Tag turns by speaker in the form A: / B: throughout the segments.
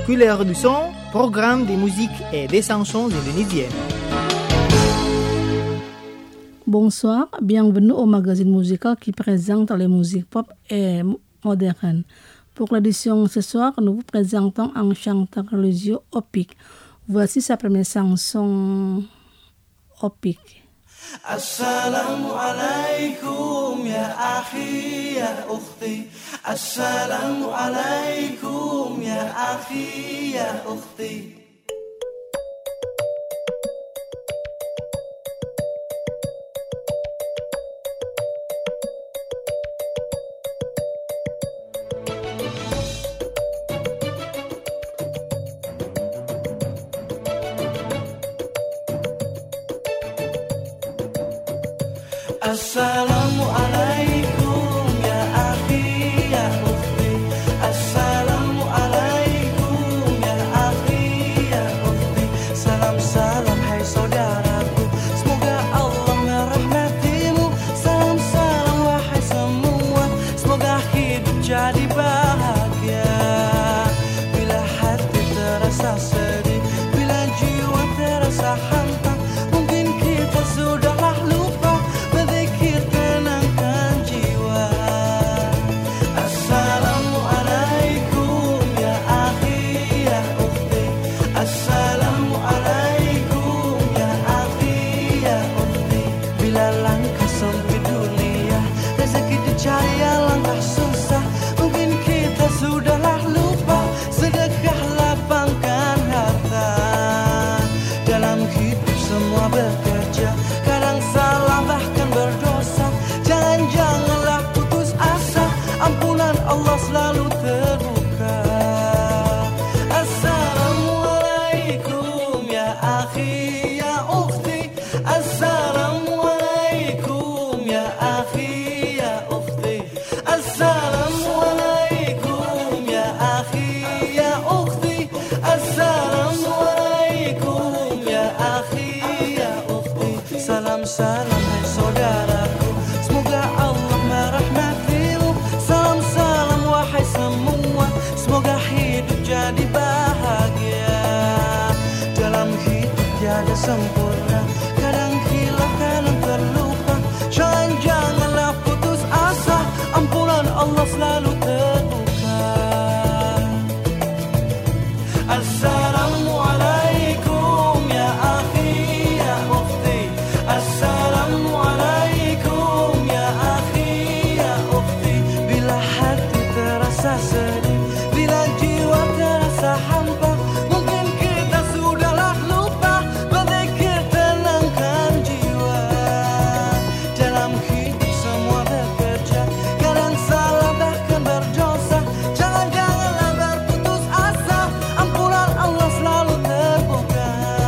A: Couleur du son, programme de musique et des chansons indonésiennes.
B: Bonsoir, bienvenue au magazine musical qui présente les musiques pop et modernes. Pour l'édition ce soir, nous vous présentons un chanteur religieux Opik. Voici sa première chanson, Opik.
C: Assalamualaikum ya akhi ya ukhti. Assalamualaikum ya akhi ya ukhti. Assalamualaikum ya akhi ya ukhti. Assalamualaikum ya akhi ya ukhti. Salam salam hai saudaraku, semoga Allah merahmatimu. Salam salam wahai semua, semoga hidup jadi bahagia. Bila hati terasa sedih, bila jiwa terasa hantam, mungkin kita sudahlah lupa berzikir tenangkan jiwa. Assalamualaikum ya akhi ya ukhti. Assalamualaikum ya akhi ya ukhti. Bila langkah sempit dunia, rezeki dicari langkah susah, mungkin kita sudahlah lupa sedekah lapangkan harta. Dalam hidup semua bekerja, kadang salah bahkan berdosa. Janganlah putus asa, ampunan Allah selalu terbuka. Assalamualaikum ya akhi ya ukhti. Assalamualaikum ya akhi ya ukhti. Assalamualaikum ya akhi ya ukhti. Assalamualaikum ya akhi ya ukhti. Salam salam hai saudaraku, semoga Allah merahmatimu. Salam salam wahai semua, semoga hidup jadi bahagia. Dalam hidup tiada sempurna, kadang hilaf kadang terlupa. Janganlah putus asa, ampunan Allah selalu terbuka. Assalamualaikum ya akhi ya ukhti. Assalamualaikum ya akhi ya ukhti. Bila hati terasa sedih, bila jiwa terasa hampa, mungkin kita sudahlah lupa berzikir tenangkan jiwa. Dalam hidup semua bekerja, kadang salah bahkan berdosa. Janganlah berputus asa, ampunan Allah selalu terbuka.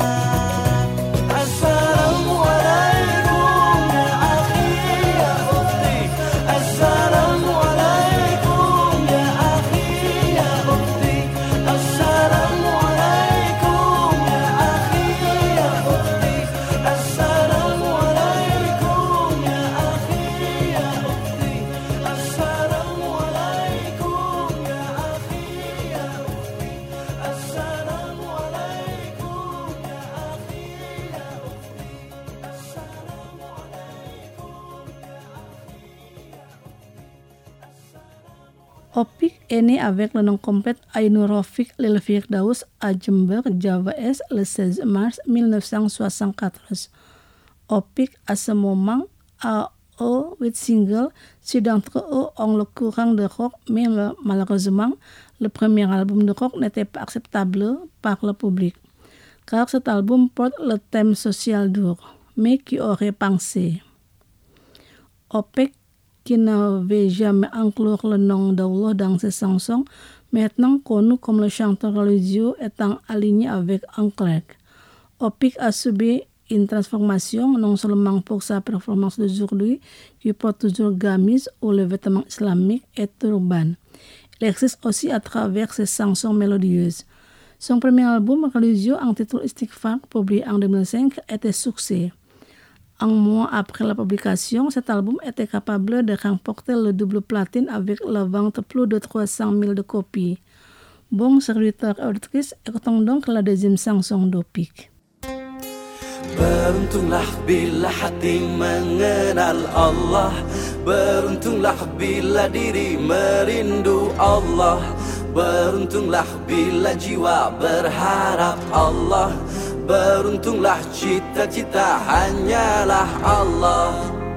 C: Assalamualaikum ya akhi ya ukhti. Assalamualaikum ya akhi ya ukhti. Assalamualaikum ya akhi ya ukhti. Assalamualaikum ya akhi ya ukhti. Assalamualaikum ya akhi ya ukhti. Assalamualaikum ya akhi ya
B: Opik est né avec le nom complet Ainur Rafiq Lil Firdaus à Jember, Java Est, le 16 mars 1974. Opik, à ce moment, a eu 8 singles, 6 d'entre eux ont le courant de rock, mais malheureusement, le premier album de rock n'était pas acceptable par le public, car cet album porte le thème social dur. Mais qui aurait pensé? Opik, qui n'avait jamais inclure le nom d'Allah dans ses chansons, maintenant connu comme le chanteur religieux, étant aligné avec un clerc. Opik a subi une transformation non seulement pour sa performance d'aujourd'hui, qui porte toujours gamis ou le vêtement islamique et turban. Il existe aussi à travers ses chansons mélodieuses. Son premier album religieux intitulé Istighfar, publié en 2005, était succès. Un mois après la publication, cet album était capable de remporter le double platine avec la vente de plus de 300 000 de copies. Bon serviteur auditrice ekotong dong ke la deuxième chanson d'Opik.
C: Beruntunglah bila hati mengenal Allah, beruntunglah bila diri merindu Allah, beruntunglah bila jiwa berharap Allah, beruntunglah cita-cita hanyalah Allah.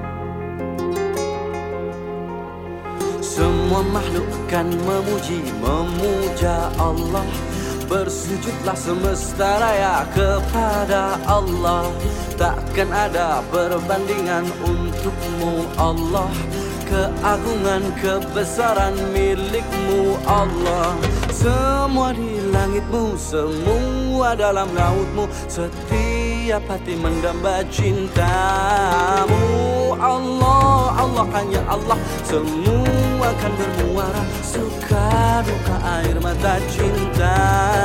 C: Semua makhluk kan memuja Allah. Bersujudlah semesta raya kepada Allah. Takkan ada perbandingan untukmu Allah. Keagungan kebesaran milikmu Allah. Semua di langitmu, semua dalam lautmu, setiap hati mendamba cintamu. Allah, Allah hanya Allah. Semua akan bermuara, suka duka air mata cinta.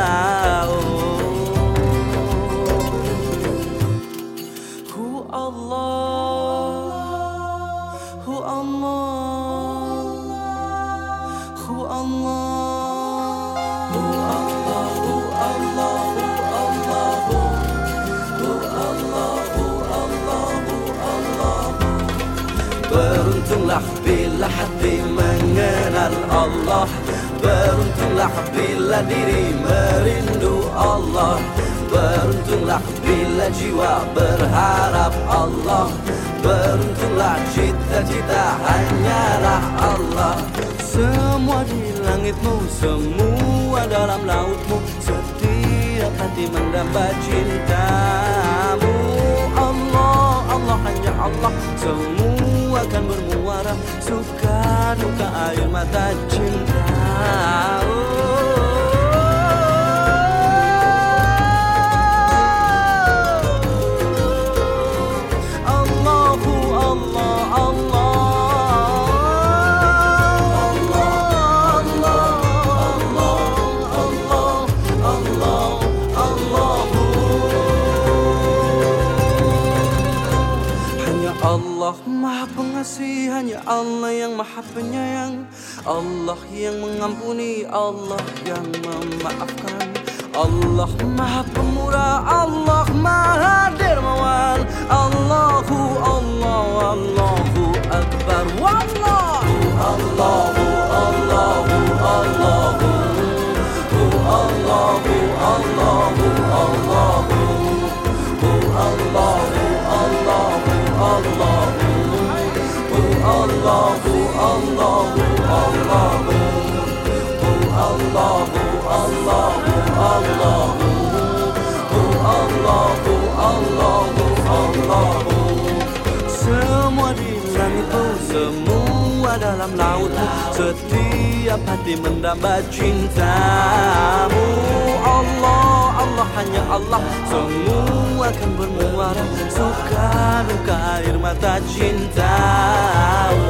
C: Hu Allah, Hu Allah, Hu Allah, Hu Allah, Hu Allah, Hu Allah, Hu Allah, Hu Allah. Beruntunglah bila hati mengenal Allah, beruntunglah bila diri merindu Allah, beruntunglah bila jiwa berharap Allah, beruntunglah cita-cita hanyalah Allah. Semua di langitmu, semua dalam lautmu, setiap hati mendamba cintamu. Allah, Allah hanya Allah. Semua akan bermuara, suka duka air mata cinta. Allahu Allah, Allah, Allah, Allah, Allah, Allah, Allahu. Hanya Allah Maha Pengasih, hanya Allah yang Maha Penyayang, Allah yang mengampuni, Allah yang memaafkan, Allah Maha Pemurah, Allah Maha Dermawan. Allahu Allah, Allahu Akbar, Wallahu Allahu, Allahu, Allahu, Allahu, Allahu, Allahu, Allahu, Allahu, Allahu, Allahu, Allahu, Allahu, Allahu, Allahu, Allahu, Allahu, Allahu, Allahu. Semua di langitmu, semua dalam lautmu, setiap hati mendamba cintamu. Allah, Allah hanya Allah. Semua akan bermuara, suka duka air mata cintamu.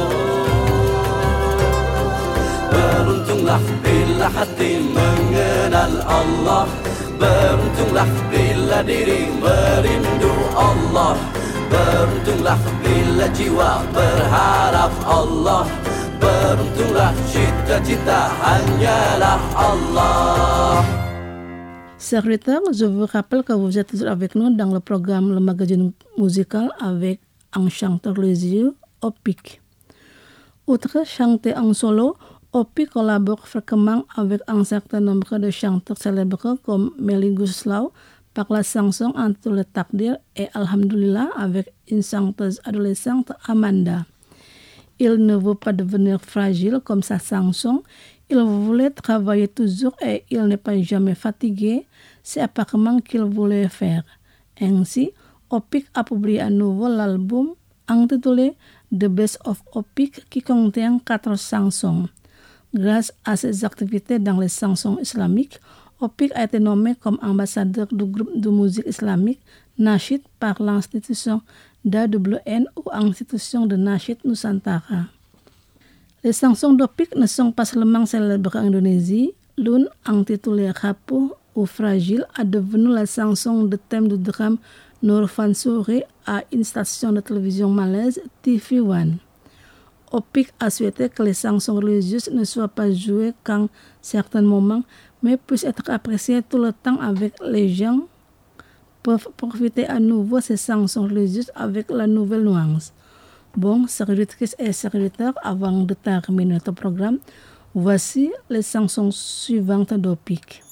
C: Beruntunglah bila hati mengenal Allah, beruntunglah bila diri merindu Allah, beruntunglah bila jiwa berharap Allah, beruntunglah cita-cita hanyalah Allah.
B: Secrétaire, je vous rappelle que vous êtes toujours avec nous dans le programme Le Magazine Musical avec un chanteur religieux, Opik. Outre chanter en solo, Opik collabore fréquemment avec un certain nombre de chanteurs célèbres comme Melly Goeslaw par la chanson intitulée Takdir et Alhamdulillah avec une chanteuse adolescente, Amanda. Il ne veut pas devenir fragile comme sa chanson. Il voulait travailler toujours et il n'est pas jamais fatigué. C'est apparemment qu'il voulait faire. Ainsi, Opik a publié à nouveau l'album intitulé The Best of Opik qui contient 4 chansons. Grâce à ses activités dans les chansons islamiques, Opik a été nommé comme ambassadeur du groupe de musique islamique Nashid par l'institution d'AWN ou institution de Nashid Nusantara. Les chansons d'Opik ne sont pas seulement célèbres en Indonésie. L'une, intitulée Rapuh ou Fragile, a devenu la chanson de thème du drame Noor Van Sore à une station de télévision malaise TV One. opik aswete que les sanctions religieuses ne soient pas jouées quand certains moments, mais puissent être appréciées tout le temps avec les gens peuvent profiter à nouveau ces sanctions religieuses avec la nouvelle nuance. Bon, servitrices et serviteurs, avant de terminer notre programme, voici les sanctions suivantes d'OPIC.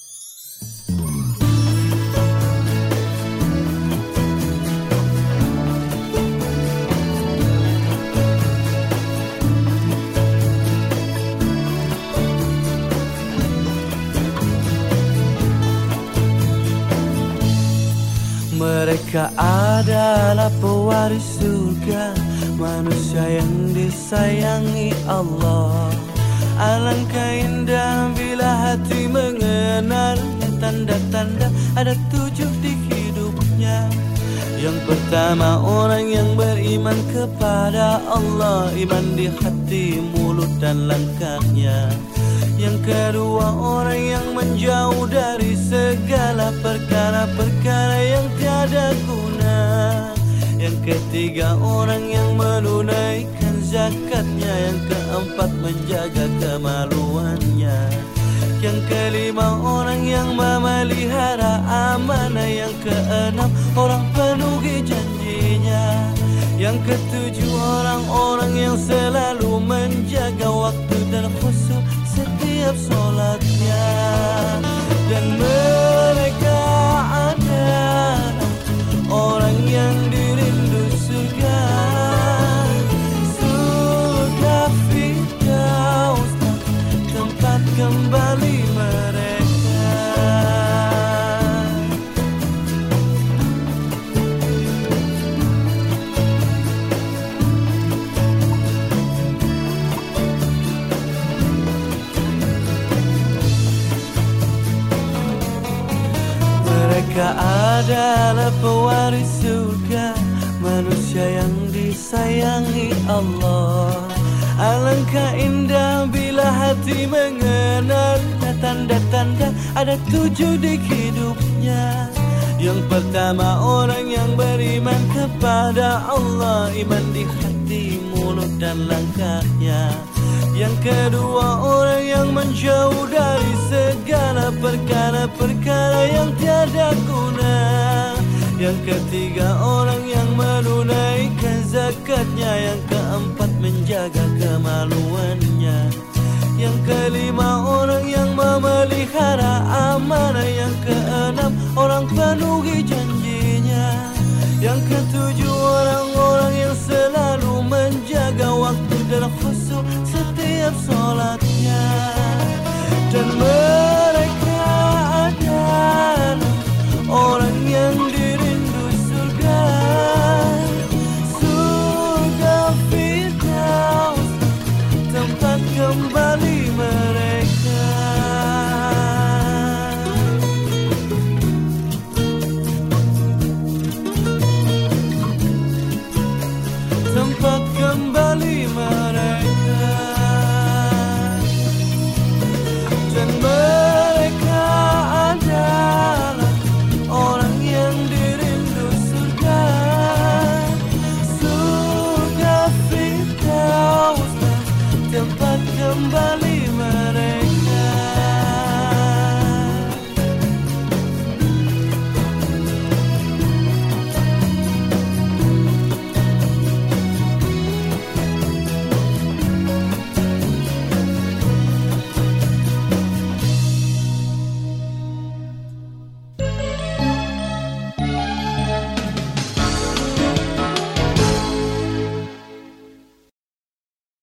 C: Mereka adalah pewaris surga, manusia yang disayangi Allah. Alangkah indah bila hati mengenalnya. Tanda-tanda ada 7 di hidupnya. Yang pertama orang yang beriman kepada Allah, iman di hati, mulut dan langkahnya. Yang kedua orang yang menjauh dari segala perkara-perkara yang tiada guna. Yang ketiga orang yang menunaikan zakatnya. Yang keempat menjaga kemaluannya. Yang kelima orang yang memelihara amanah. Yang keenam orang penuhi janjinya. Yang ketujuh orang-orang yang selalu menjaga waktu dan khusyuk setiap sholatnya. Dan mereka adalah orang yang dirindu surga. Surga Firdaus, tempat kembali mereka. Mereka adalah pewaris surga, manusia yang disayangi Allah. Alangkah indah bila hati mengenalnya. Tanda-tanda ada 7 di hidupnya. Yang pertama orang yang beriman kepada Allah, iman di hati, mulut dan langkahnya. Yang kedua orang yang menjauh dari segala perkara-perkara yang tiada guna. Yang ketiga orang yang menunaikan zakatnya. Yang keempat menjaga kemaluannya. Yang kelima orang yang memelihara amanah. Yang keenam orang penuhi janjinya. Yang ketujuh orang-orang yang selalu menjaga waktu dan khusyuk setiap sholatnya. Dan